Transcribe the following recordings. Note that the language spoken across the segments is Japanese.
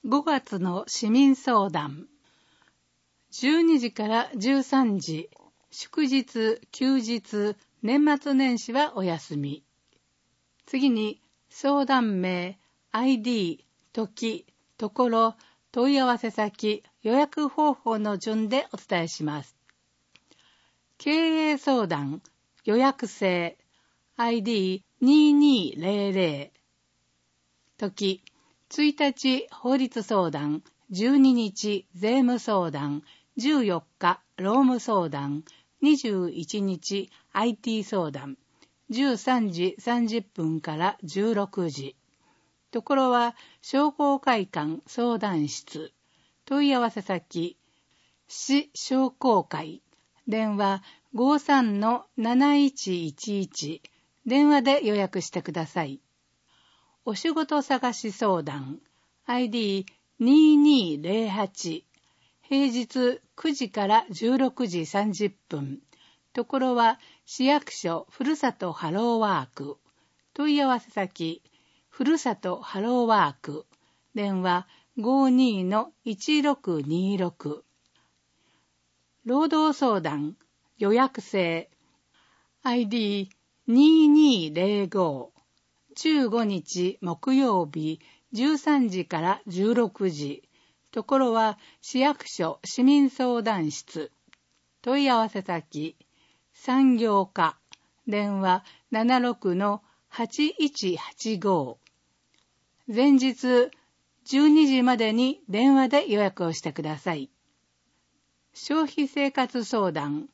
5月の市民相談。12時から13時、祝日、休日、年末年始はお休み。次に、相談名、ID、時、ところ、問い合わせ先、予約方法の順でお伝えします。経営相談、予約制、ID2200。時、1日法律相談、12日税務相談、14日労務相談、21日 IT 相談、13時30分から16時。ところは商工会館相談室。問い合わせ先、市商工会。電話 53-7111。電話で予約してください。お仕事探し相談。ID2208。平日9時から16時30分。ところは市役所ふるさとハローワーク。問い合わせ先、ふるさとハローワーク。電話 52-1626。労働相談、予約制。ID2205。15日木曜日13時から16時。ところは市役所市民相談室。問い合わせ先、産業課。電話 76-8185。前日12時までに電話で予約をしてください。消費生活相談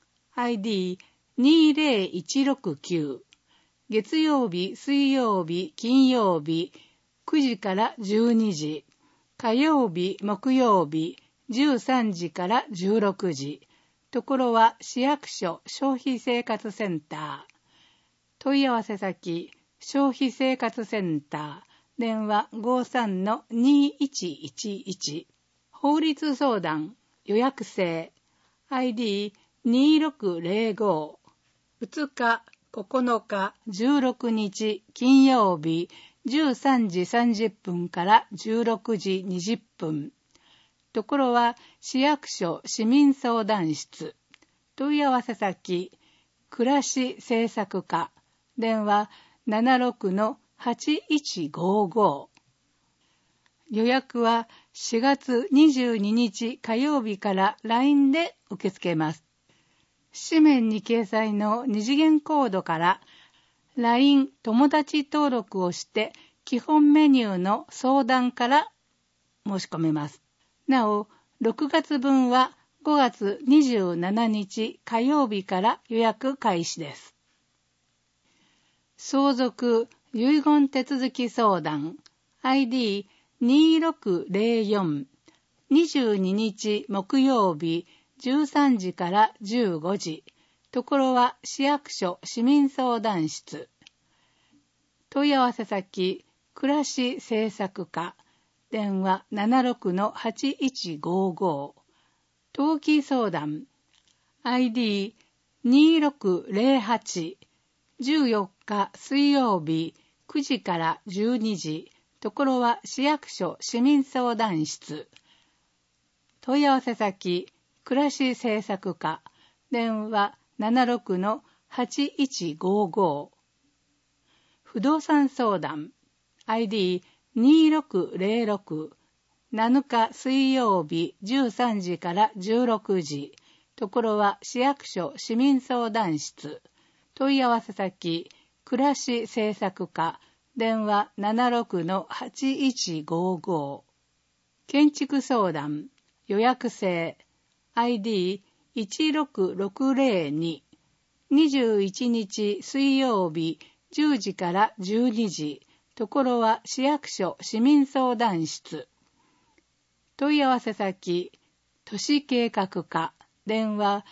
ID20169。月曜日、水曜日、金曜日、9時から12時。火曜日、木曜日、13時から16時。ところは市役所消費生活センター。問い合わせ先、消費生活センター。電話 53-2111。法律相談、予約制。ID2605。2日、9日、16日、金曜日、13時30分から16時20分。ところは、市役所市民相談室。問い合わせ先、暮らし政策課。電話 76-8155。予約は4月22日火曜日から LINE で受け付けます。紙面に掲載の二次元コードから LINE 友達登録をして基本メニューの相談から申し込めます。なお、6月分は5月27日火曜日から予約開始です。相続遺言手続き相談 ID2604。22日木曜日13時から15時。ところは市役所市民相談室。問い合わせ先、暮らし政策課。電話 76-8155。登記相談。ID2608。14日水曜日9時から12時。ところは市役所市民相談室。問い合わせ先、暮らし政策課。電話 76-8155。不動産相談。ID2606。7日水曜日13時から16時。ところは市役所市民相談室。問い合わせ先、暮らし政策課。電話 76-8155。建築相談。予約制。ID16602。21日水曜日10時から12時。ところは市役所市民相談室。問い合わせ先、都市計画課。電話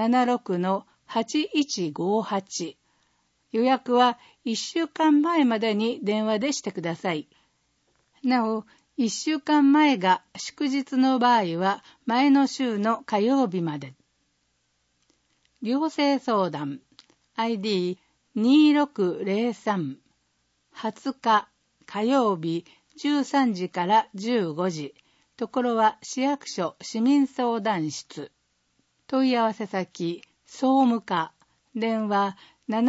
76-8158。予約は1週間前までに電話でしてください。なお、1週間前が祝日の場合は前の週の火曜日まで。行政相談。ID2603。20日火曜日13時から15時。 ところは市役所市民相談室。問い合わせ先、総務課、電話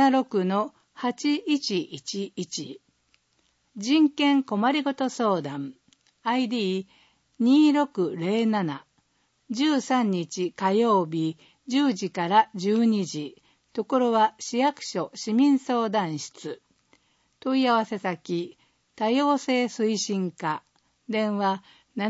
76-8111。人権困りごと相談、ID2607。13日火曜日10時から12時。ところは市役所市民相談室。問い合わせ先、多様性推進課、電話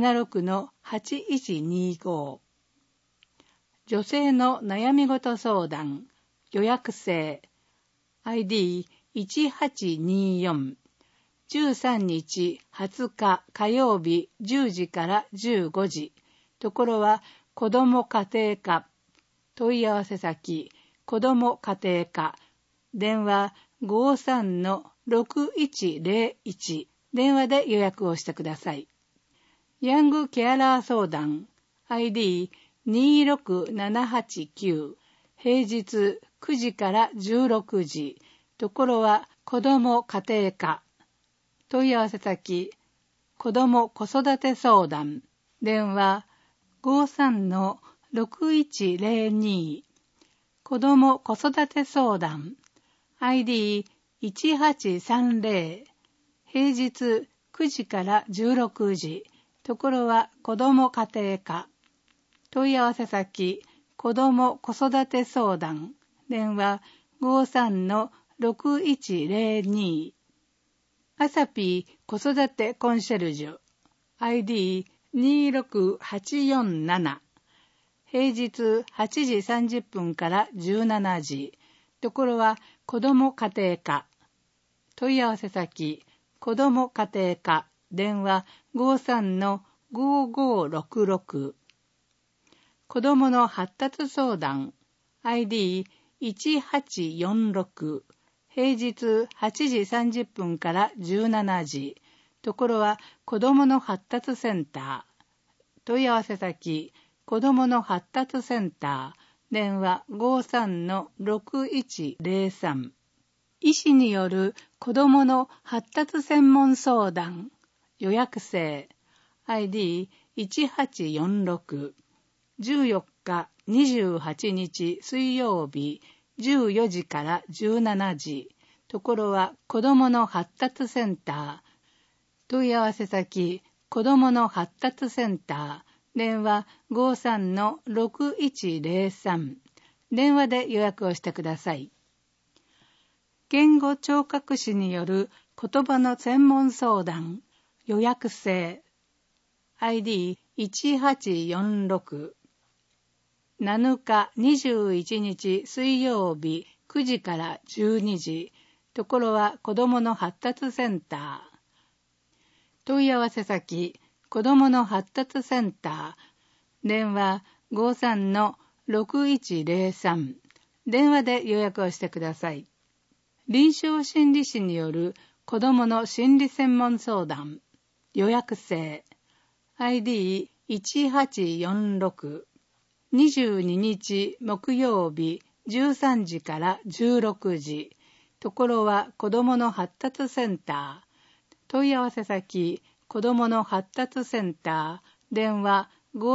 76-8125。女性の悩みごと相談、予約制、ID1824。13日20日火曜日10時から15時。ところは子ども家庭課。問い合わせ先、子ども家庭課。電話 53-6101。電話で予約をしてください。ヤングケアラー相談 ID26789。平日9時から16時。ところは子ども家庭課。問い合わせ先、子ども子育て相談。電話 53-6102。子ども子育て相談。ID1830。平日9時から16時。ところは子ども家庭課。問い合わせ先、子ども子育て相談。電話 53-6102。アサピー子育てコンシェルジュ。ID26847。平日8時30分から17時。ところは子ども家庭課。問い合わせ先、子ども家庭課。電話 53-5566。子どもの発達相談。ID1846。平日8時30分から17時。ところは子どもの発達センター。問い合わせ先、子どもの発達センター。電話 53-6103。医師による子どもの発達専門相談。予約制。ID1846。14日、28日水曜日。14時から17時。ところは子どもの発達センター。問い合わせ先、子どもの発達センター。電話 53-6103。電話で予約をしてください。言語聴覚士による言葉の専門相談。予約制。ID1846。7日21日水曜日9時から12時。ところは子どもの発達センター。問い合わせ先、子どもの発達センター。電話 53-6103。電話で予約をしてください。臨床心理士による子どもの心理専門相談。予約制。ID1846。22日木曜日13時から16時。ところは子どもの発達センター。問い合わせ先、子どもの発達センター。電話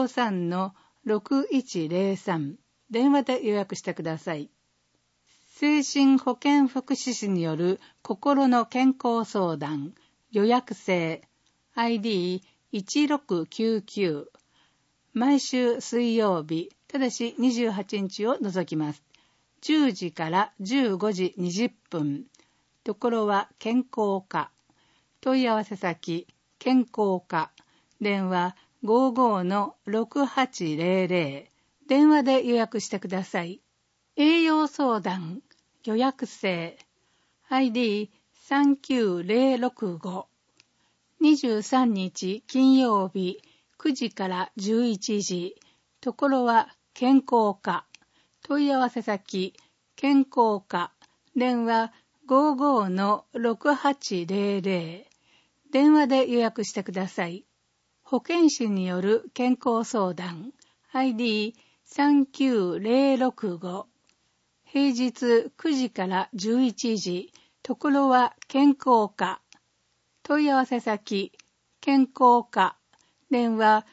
53-6103。電話で予約してください。精神保健福祉士による心の健康相談。予約制。ID1699。毎週水曜日、ただし28日を除きます。10時から15時20分。ところは健康課。問い合わせ先、健康課。電話 55-6800。電話で予約してください。栄養相談。予約制。ID39065。23日金曜日。9時から11時。ところは健康課。問い合わせ先、健康課。電話 55-6800。電話で予約してください。保健師による健康相談。ID39065。平日9時から11時。ところは健康課。問い合わせ先、健康課。 電話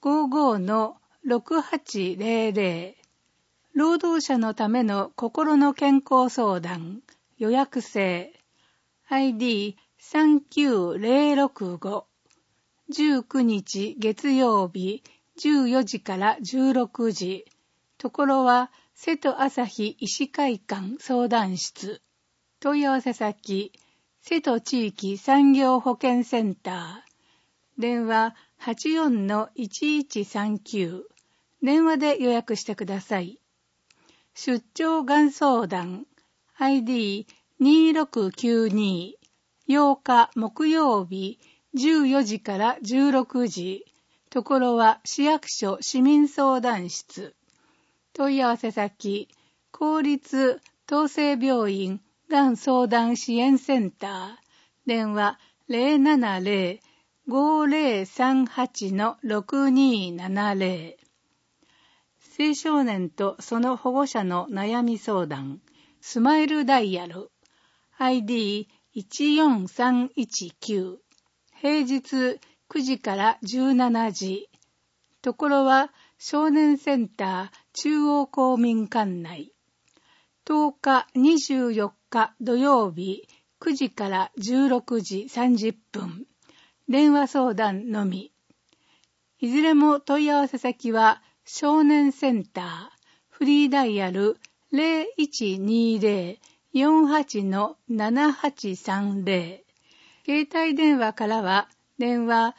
55-6800。労働者のための心の健康相談、予約制。ID39065。19日月曜日14時から16時。ところは瀬戸朝日医師会館相談室。問い合わせ先、瀬戸地域産業保健センター。電話 84-1139。電話で予約してください。出張がん相談 ID2692。8日木曜日14時から16時。ところは市役所市民相談室。問い合わせ先、公立東生病院がん相談支援センター。電話 070-5038-6270。青少年とその保護者の悩み相談、スマイルダイヤル。ID14319。平日9時から17時。ところは少年センター中央公民館内。10日24日土曜日9時から16時30分。電話相談のみ。いずれも問い合わせ先は少年センターフリーダイヤル 0120-48-7830。携帯電話からは電話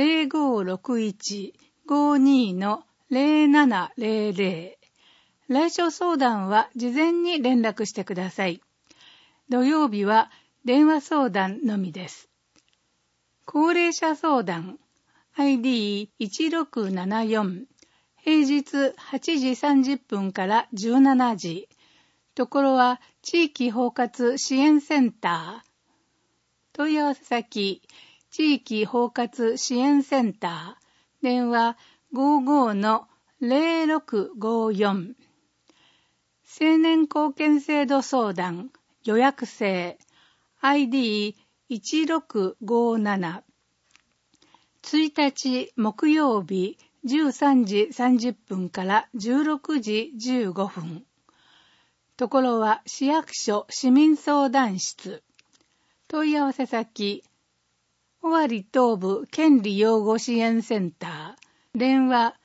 0561-52-0700。来所相談は事前に連絡してください。土曜日は電話相談のみです。高齢者相談 ID1674。平日8時30分から17時。ところは地域包括支援センター。問い合わせ先、地域包括支援センター。電話 55-0654。青年貢献制度相談、予約制。ID1657。1日木曜日13時30分から16時15分。ところは市役所市民相談室。問い合わせ先、尾張東部権利擁護支援センター。電話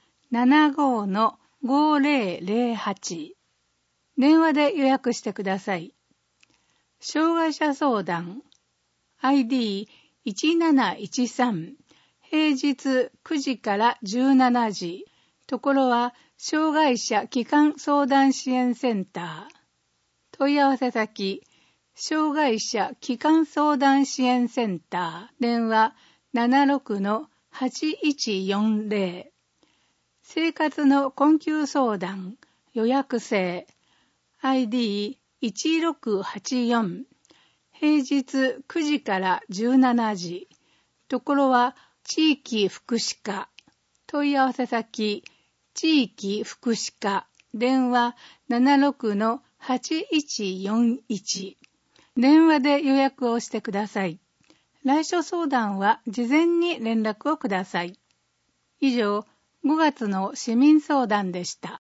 75-5008。電話で予約してください。障害者相談 ID1713。平日9時から17時。ところは障害者基幹相談支援センター。問い合わせ先、障害者基幹相談支援センター。電話 76-8140。生活の困窮相談、予約制。ID1684。平日9時から17時。ところは地域福祉課。問い合わせ先、地域福祉課。電話 76-8141。電話で予約をしてください。来所相談は事前に連絡をください。以上、5月の市民相談でした。